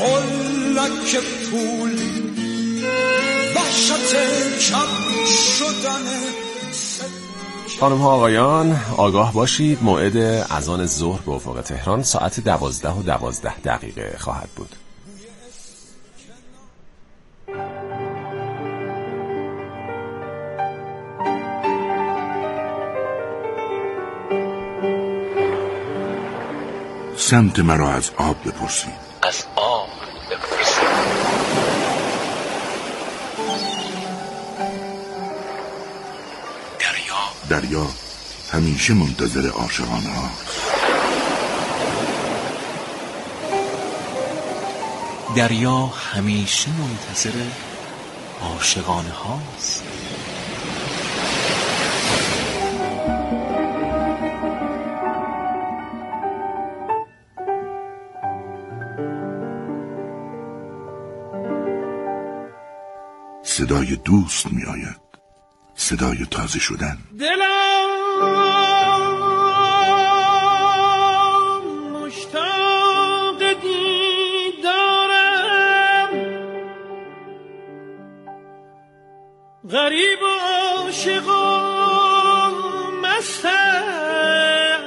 قلک پول وحشت کم شدن. خانم ها آقایان آگاه باشید، موعد اذان ظهر به افق تهران ساعت 12:12 خواهد بود. سمت مرا از آب بپرسید. از آب بپرسید. دریا همیشه منتظر عاشقانه هاست. دریا همیشه منتظر عاشقانه هاست. صدای دوست می آید، صدای تازه شدن. دلم مشتاق دیدارم، غریب و عاشق و مستم،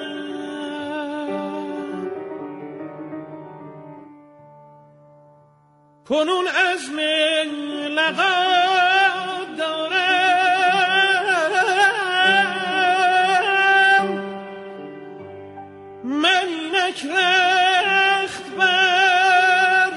کنون عزم لقا دارم، من اینک رخت بر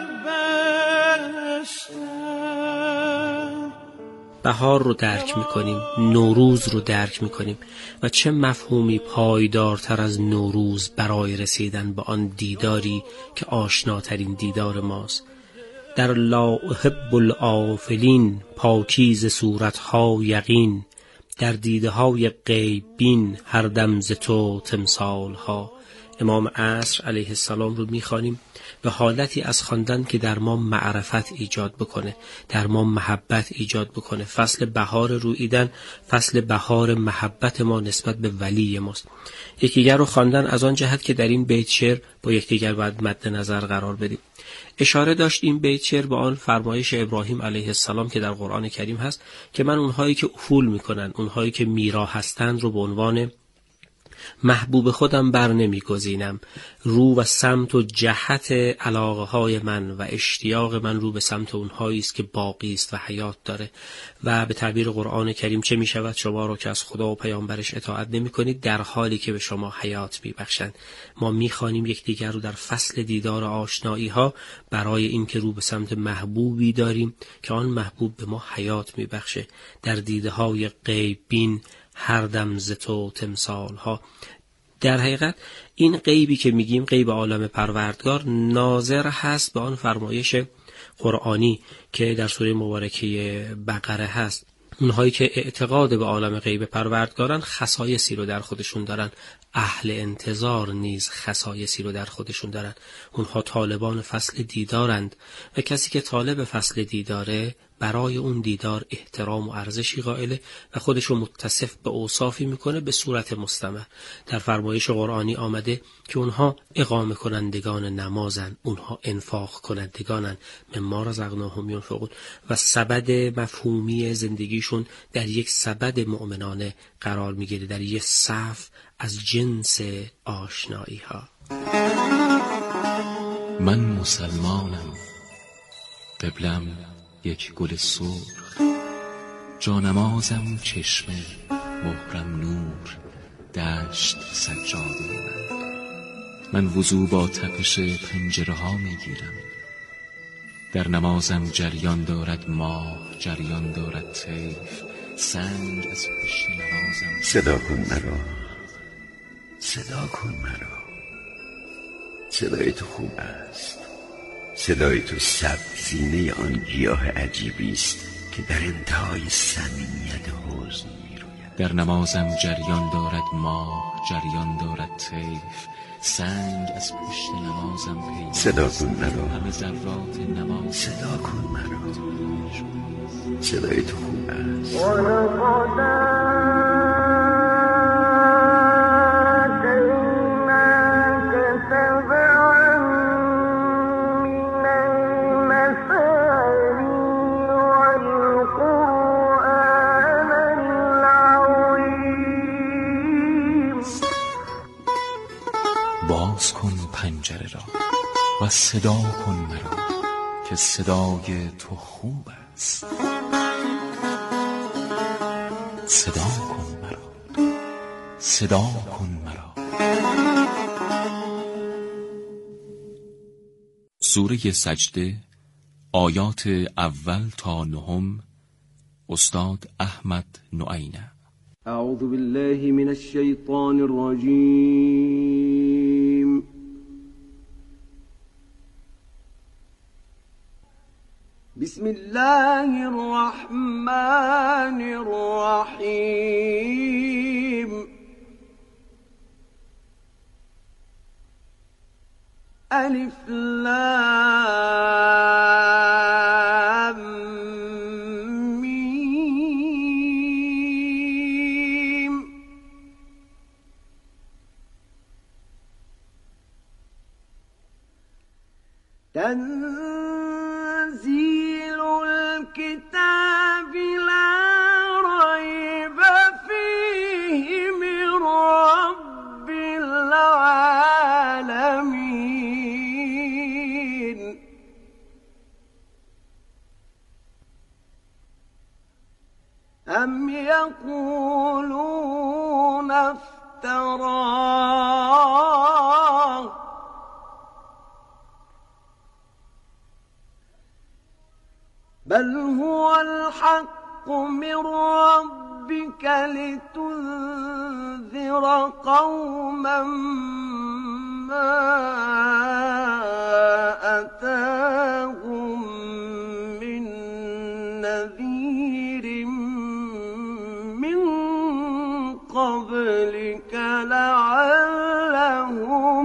بستم. بهار رو درک میکنیم، نوروز رو درک میکنیم و چه مفهومی پایدارتر از نوروز برای رسیدن به آن دیداری که آشناترین دیدار ماست. در لا احب الآفلین پاکیز صورتها یقین، در دیده های غیب بین هر دم ز تو تمثال ها. امام عصر علیه السلام رو میخوانیم به حالتی از خواندن که در ما معرفت ایجاد بکنه، در ما محبت ایجاد بکنه. فصل بهار روییدن، فصل بهار محبت ما نسبت به ولی ماست. یکیگر رو خواندن از آن جهت که در این بیت شعر با یکدیگر باید مد نظر قرار بدیم. اشاره داشت این بیت شعر به آن فرمایش ابراهیم علیه السلام که در قرآن کریم هست که من اونهایی که افول میکنن، اونهایی که میرا هستند رو به عنوان محبوب خودم بر نمیگزینم. رو و سمت و جهت علاقه های من و اشتیاق من رو به سمت اونهایی است که باقی است و حیات داره. و به تعبیر قرآن کریم چه می شود شما رو که از خدا و پیامبرش اطاعت نمی کنید در حالی که به شما حیات می بخشند. ما می خوانیم یکدیگر رو در فصل دیدار آشنایی ها برای این که رو به سمت محبوبی داریم که آن محبوب به ما حیات می بخشه. در دیده های غیب بین هر دم ز تو تمثال ها. در حقیقت این غیبی که میگیم غیب عالم پروردگار ناظر هست به آن فرمایش قرآنی که در سوره مبارکه بقره هست. اونهایی که اعتقاد به عالم غیب پروردگارن خصایصی رو در خودشون دارن، اهل انتظار نیز خصایصی رو در خودشون دارن. اونها طالبان فصل دیدارند و کسی که طالب فصل دیداره برای اون دیدار احترام و ارزشی قائله و خودش رو متصف به اوصافی میکنه به صورت مستمر. در فرمایش قرآنی آمده که اونها اقامه کنندگان نمازن، اونها انفاق کنندگانن، مما رزقناهم ینفقون، و سبد مفهومی زندگیشون در یک سبد مؤمنانه قرار میگیره، در یک صف از جنس آشنایی ها. من مسلمانم، قبلم یک گل سرخ، جانمازم چشمه، مهرم نور، دشت سجاده من وضو با تپش پنجره ها میگیرم. در نمازم جریان دارد ماه، جریان دارد طیف، سنگ از پشت نمازم. صدا کن مرا، صدا کن مرا، صدای تو خوب است، صدای تو سبزینه آن گیاه عجیبی است که در انتهای صمیمیت حزن میروید. در نمازم جریان دارد ماه، جریان دارد طیف، سنگ از پشت نمازم پیوست. صدا کن مرا، همه ذرات نماز. صدا کن مرا، صدای تو خوب است. و صدا کن مرا که صدای تو خوب است. صدا کن مرا، صدا کن مرا. سوره سجده، آیات اول تا نهم، استاد احمد نعینه. اعوذ بالله من الشیطان الرجیم. بسم الله الرحمن الرحیم. الف لام میم. تنزيل الكتاب لا ريب فيه من رب العالمين. أم يقولون افتراه بل هو الحق من ربك لتنذر قوما ما أتاهم من نذير من قبلك لعلهم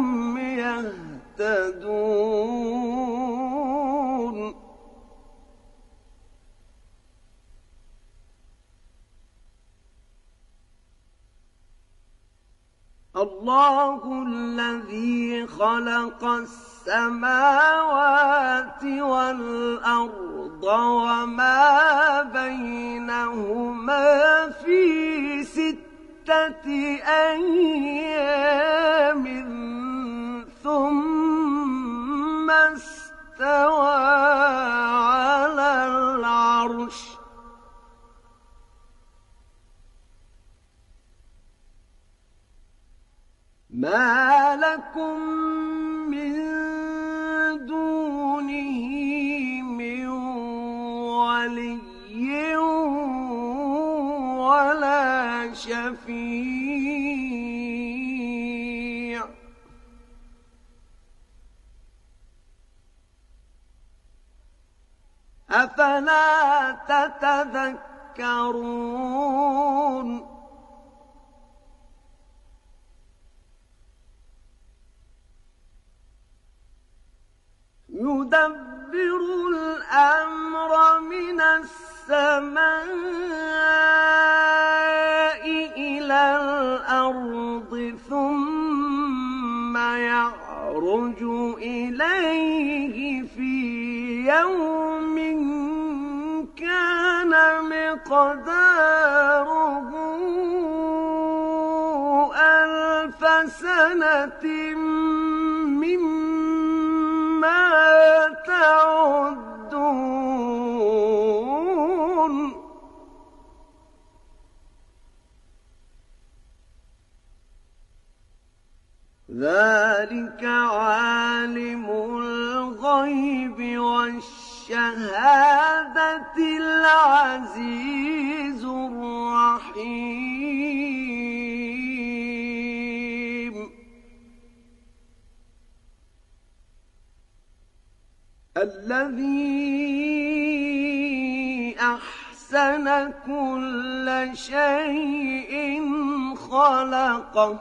يهتدون. الله الذي خلق السماوات والأرض وما بينهما في 6 أيام ثم استوى على العرش. ما لكم من دونه من ولي ولا شفيع أفلا تتذكرون. يدبر الأمر من السماء إلى الأرض ثم يعرج إليه في يوم كان مقداره 1000 سنة مما تعدون. ذلك عالم الغيب والشهادة العزيز الرحيم. الذي أحسن كل شيء خلقه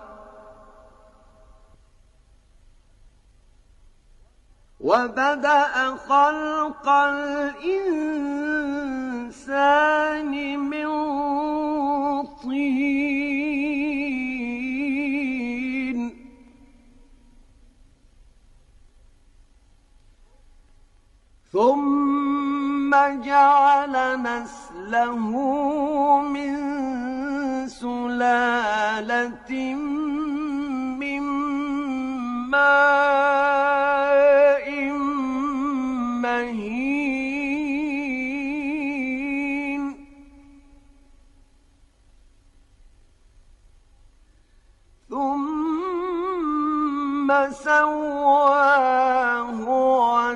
وبدأ خلق الإنسان من طين ثم جعل نسله من سلالة من ماء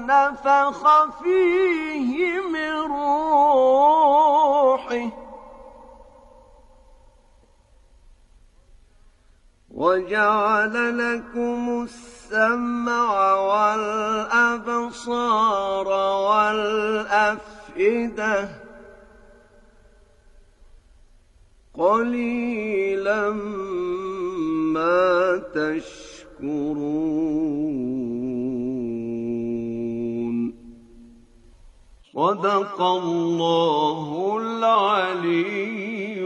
نفخ فيه من روحه وجعل لكم السمع والأبصار والأفئدة قليلا ما تشكرون. صدق الله العلي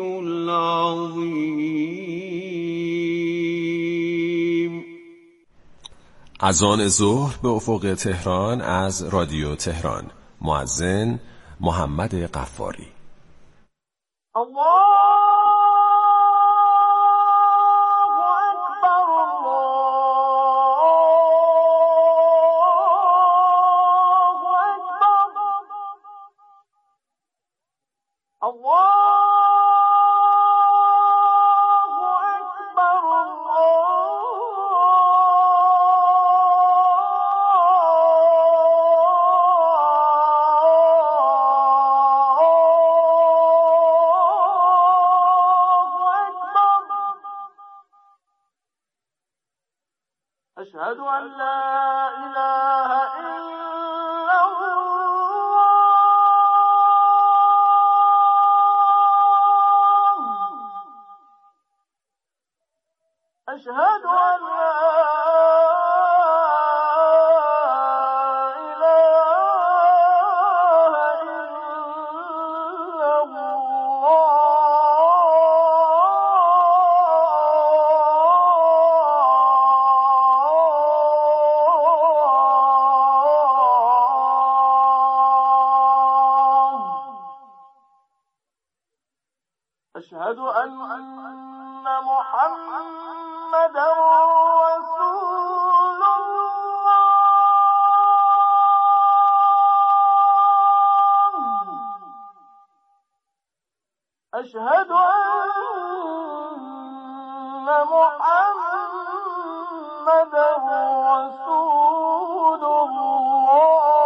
العظيم. اذان ظهر به افق تهران از رادیو تهران. مؤذن محمد غفاری. أشهد أن لا إله إلا الله. أشهد أن لا أشهد أن محمدا رسول الله. أشهد أن محمدا رسول الله.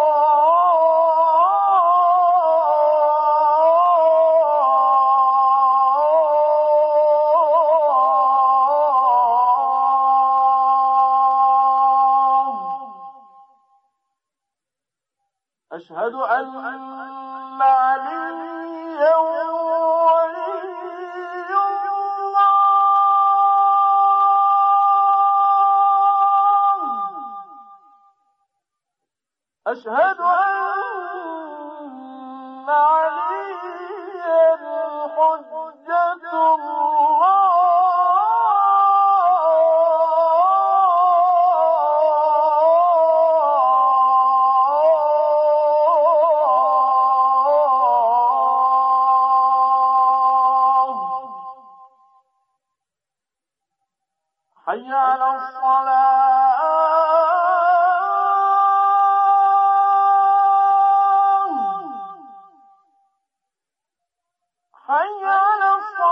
أشهد أن عليا ولي الله. أشهد أن عليا حجة الله. حي على الصلاة. حي على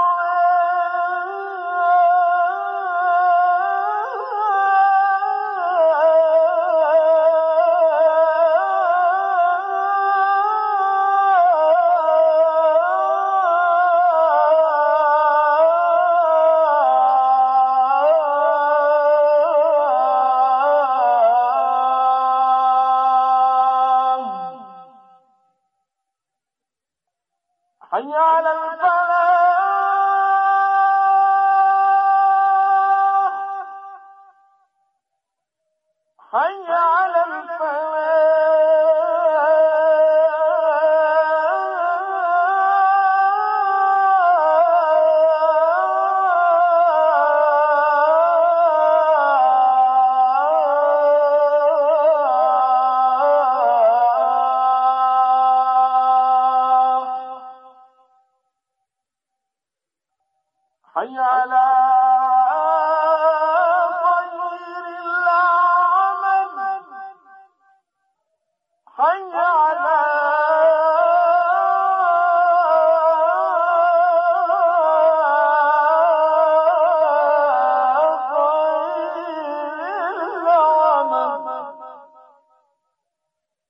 حي على الفلاح. حي على حي على خير العمل. حي على خير العمل.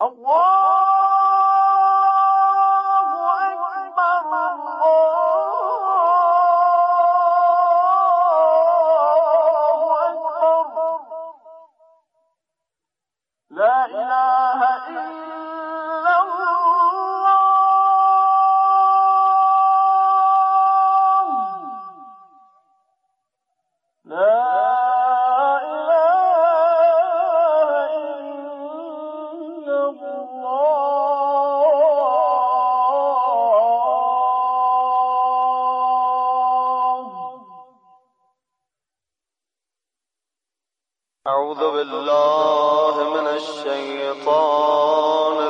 أعوذ بالله من الشيطان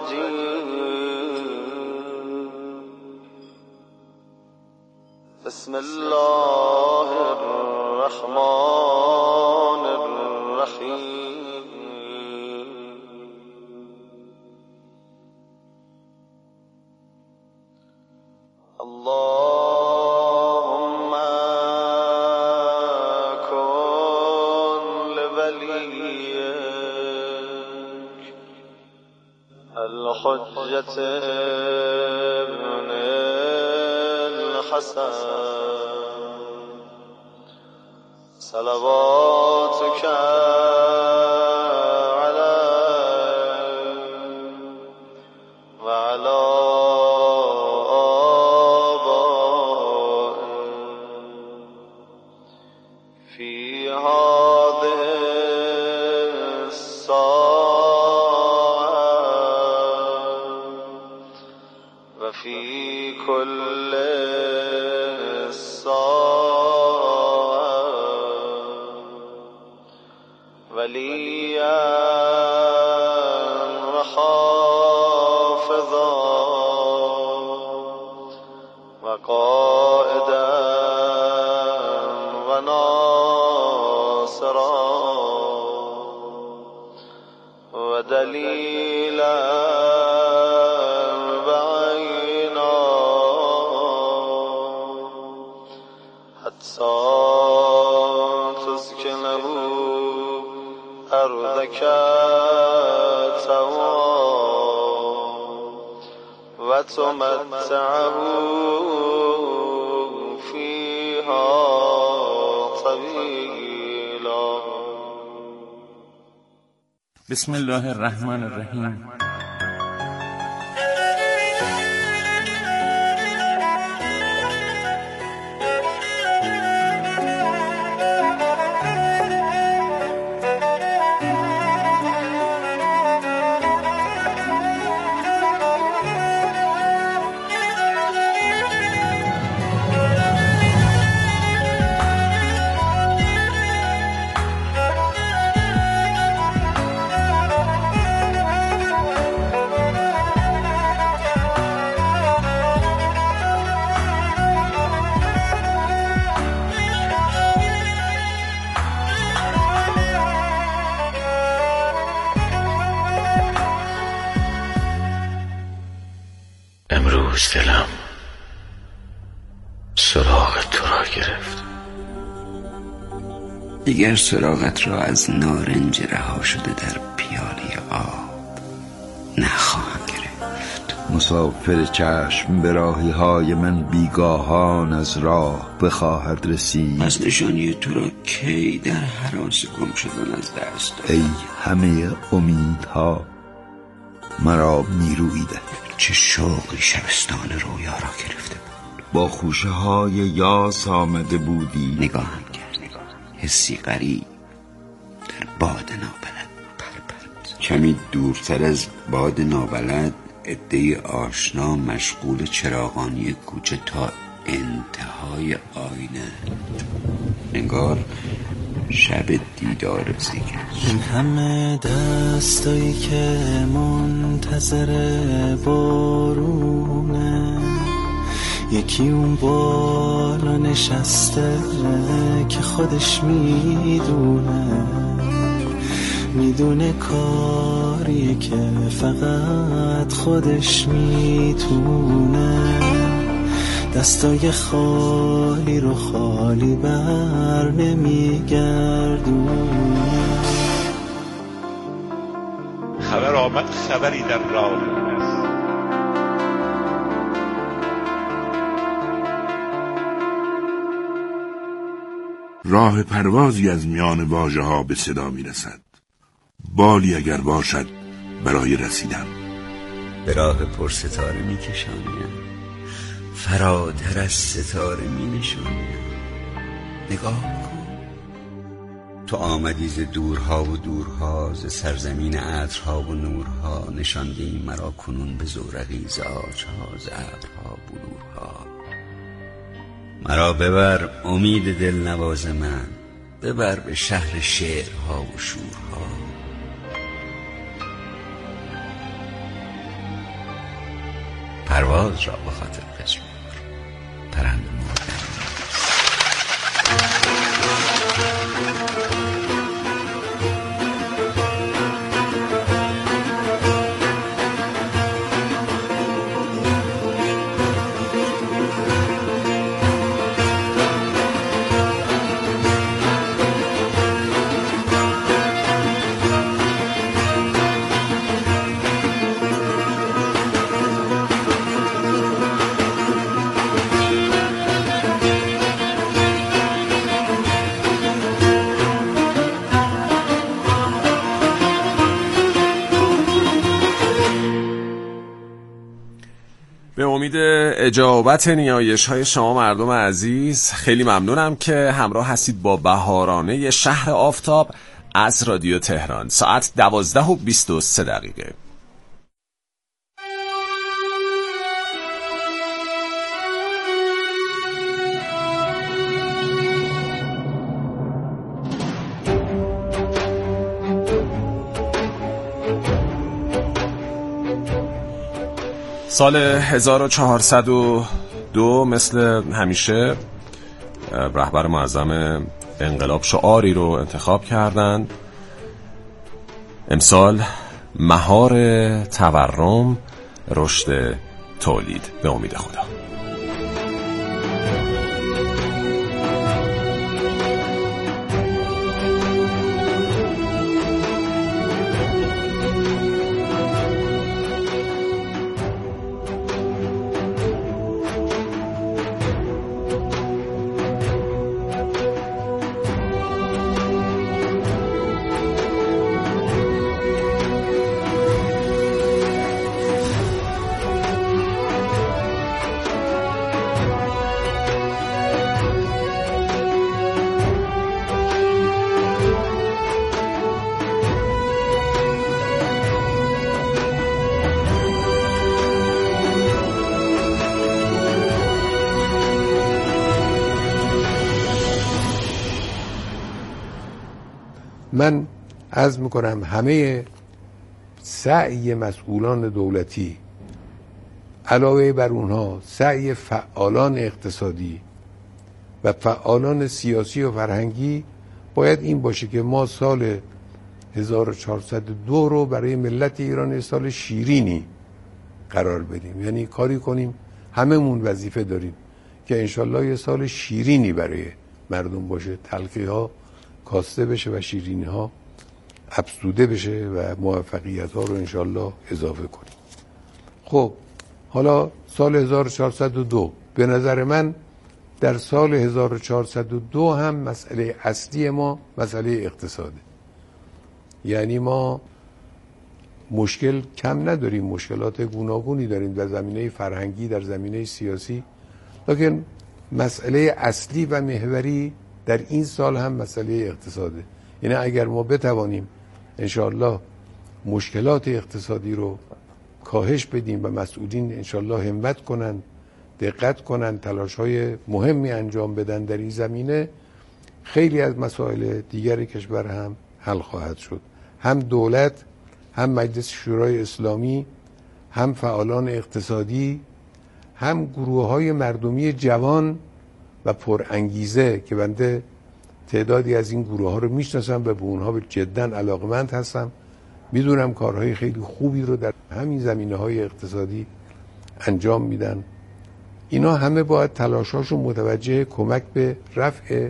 الرجيم. بسم الله الرحمن الرحيم. اللهم كن لوليك الحجة ابن الحسن صلواتك عليه وعلى آبائه في هذه الساعة وفي كل وليا وحافظا وقائدا وناصرا ودليلا بعينا حتى تسكنه أرضك طوعا وتمتعه فيها طويلا. بسم الله الرحمن الرحیم. امروز دلم سراغ تو را گرفت. دیگر سراغت را از نارنج رها شده در پیاله آب نخواهم گرفت. مسافر چشم به راهی های من بیگاهان از راه بخواهد رسید. از نشانی تو را کی در هراس گم شدن از دست داد. ای همه امیدها مرا میرویده. چه شوقی شبستان رویا را گرفته بود. با خوشه های یاس آمده بودی. نگاهم کرد. حسی غریب در باد نابلد پرپرد. کمی دورتر از باد نابلد عده آشنا مشغول چراغانی کوچه تا انتهای آینه. انگار شب دیدار زیگر. این همه دستایی که منتظر بارونه، یکی اون بالا نشسته که خودش میدونه کاریه که فقط خودش میتونه. دستای خالی رو خالی بر نمیگردونه. خبر آمد خبری در راه است. راه پروازی از میان واژه ها به صدا می رسد. بالی اگر باشد برای رسیدن. به راه پرستاره می کشانیم، فراتر از ستاره می نشانیم. نگاه کن، تو آمدی ز دورها و دورها، ز سرزمین عطرها و نورها. نشاندی مرا کنون به زورقی، ز آجها ز ابرها بلورها. مرا ببر امید دلنواز من، ببر به شهر شعرها و شورها. پرواز را به خاطر بسپار، پرنده مردن به امید اجابت نیایش های شما مردم عزیز، خیلی ممنونم که همراه هستید با بهارانه شهر آفتاب از رادیو تهران. ساعت 12:23. سال 1402 مثل همیشه رهبر معظم انقلاب شعاری رو انتخاب کردند. امسال مهار تورم، رشد تولید. به امید خدا. من عرض میکنم همه سعی مسئولان دولتی علاوه بر اونها سعی فعالان اقتصادی و فعالان سیاسی و فرهنگی باید این باشه که ما سال 1402 رو برای ملت ایران سال شیرینی قرار بدیم. یعنی کاری کنیم، هممون وظیفه داریم که انشالله یه سال شیرینی برای مردم باشه، تلخی ها کاسته بشه و شیرینی ها افزوده بشه و موفقیت ها رو انشالله اضافه کنیم. خب حالا سال 1402 به نظر من در سال 1402 هم مسئله اصلی ما مسئله اقتصاده. یعنی ما مشکل کم نداریم، مشکلات گوناگونی داریم در زمینه فرهنگی، در زمینه سیاسی، لیکن مسئله اصلی و محوری در این سال هم مسئله اقتصاده. یعنی اگر ما بتوانیم انشاءالله مشکلات اقتصادی رو کاهش بدیم و مسئولین انشاءالله همت کنن، دقت کنن، تلاش‌های مهمی انجام بدن در این زمینه، خیلی از مسائل دیگر کشور هم حل خواهد شد. هم دولت، هم مجلس شورای اسلامی، هم فعالان اقتصادی، هم گروه‌های مردمی جوان و پرانگیزه که بنده تعدادی از این گروه‌ها رو میشناسم و به اونها جداً علاقمند هستم. میدونم کارهای خیلی خوبی رو در همین زمینه‌های اقتصادی انجام میدن. اینا همه باید تلاشاشون متوجه کمک به رفع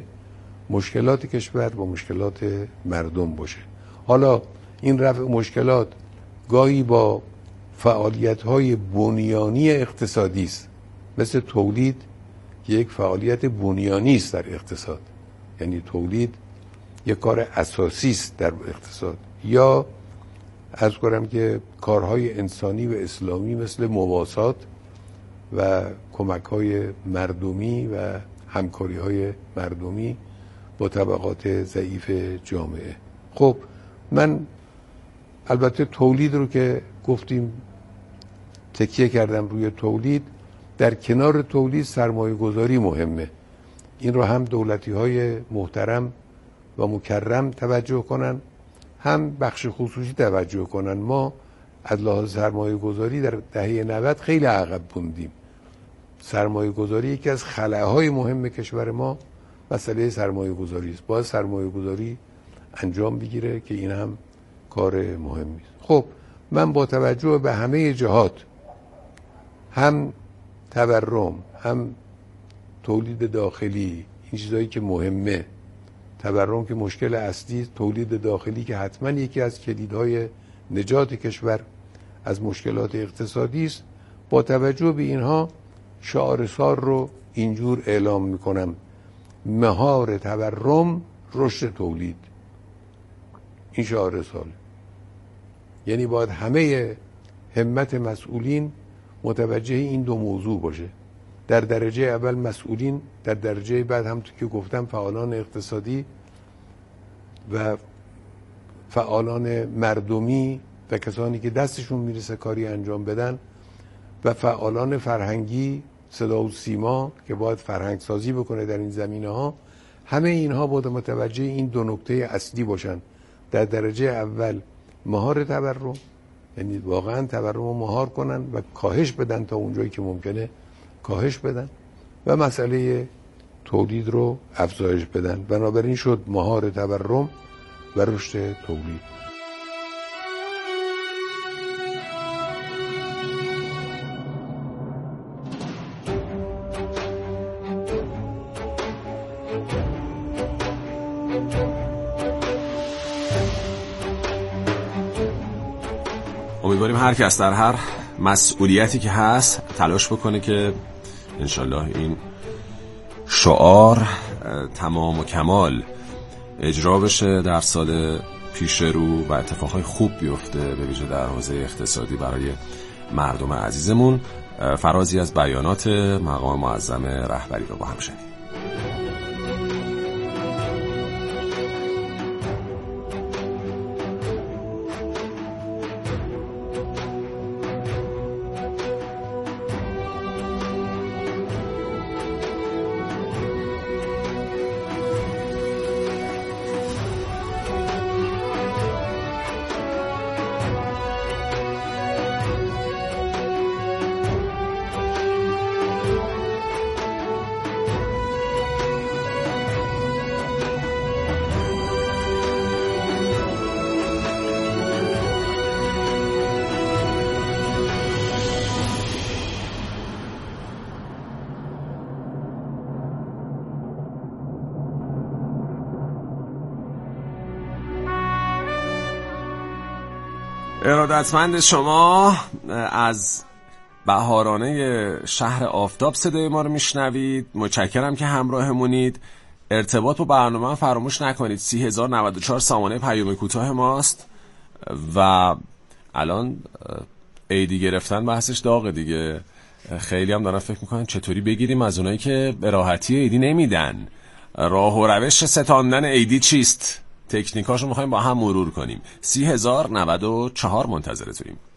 مشکلات کشور و مشکلات مردم باشه. حالا این رفع مشکلات گاهی با فعالیت‌های بنیانی اقتصادی است، مثل تولید که یک فعالیت بنیانی است در اقتصاد، یعنی تولید یک کار اساسی است در اقتصاد، یا عرض کنم که کارهای انسانی و اسلامی مثل مواسات و کمک‌های مردمی و همکاری‌های مردمی با طبقات ضعیف جامعه. خب من البته تولید رو که گفتیم تکیه کردم روی تولید، در کنار تولید سرمایه گذاری مهمه. این رو هم دولتی‌های محترم و مکرم توجه کنن، هم بخش خصوصی توجه کنن. ما از لحاظ سرمایه گذاری در دهه 90 خیلی عقب موندیم. سرمایه گذاری یکی از خلاهای مهم کشور ما مسئله سرمایه گذاری است. باید سرمایه گذاری انجام بگیره که این هم کار مهمی است. خب من با توجه به همه جهات، هم تورم، هم تولید داخلی، این چیزایی که مهمه، تورم که مشکل اصلی، تولید داخلی که حتما یکی از کلیدهای نجات کشور از مشکلات اقتصادی است، با توجه به اینها شعار سال رو اینجور اعلام میکنم: مهار تورم، رشد تولید. این شعار سال، یعنی باید همه همت مسئولین متوجه این دو موضوع باشه. در درجه اول مسئولین، در درجه بعد هم که گفتم فعالان اقتصادی و فعالان مردمی و کسانی که دستشون میرسه کاری انجام بدن، و فعالان فرهنگی، صدا و سیما که باید فرهنگ سازی بکنه در این زمینه ها. همه اینها باید متوجه این دو نکته اصلی باشن. در درجه اول مهار تورم، یعنی واقعا تورم رو مهار کنن و کاهش بدن تا اونجایی که ممکنه کاهش بدن، و مسئله تولید رو افزایش بدن. بنابراین شد مهار تورم و رشد تولید. امیدواریم هر کس در هر مسئولیتی که هست تلاش بکنه که انشالله این شعار تمام و کمال اجرا بشه، در سال پیش رو و اتفاقهای خوب بیفته، به ویژه در حوزه اقتصادی برای مردم عزیزمون. فرازی از بیانات مقام معظم رهبری رو با هم شنیدیم. ارادتمند شما از بهارانه شهر آفتاب صدای ما رو میشنوید. متشکرم که همراهمونید. ارتباط با برنامه فراموش نکنید. 30,094 سامانه پیام کوتاه ماست و الان عیدی گرفتن بحثش داغه دیگه. خیلی هم دارن فکر میکنن چطوری بگیریم از اونایی که به راحتی عیدی نمیدن. راه و روش ستاندن عیدی چیست؟ تکنیکاشو میخوایم با هم مرور کنیم. 30,094 منتظرتونیم.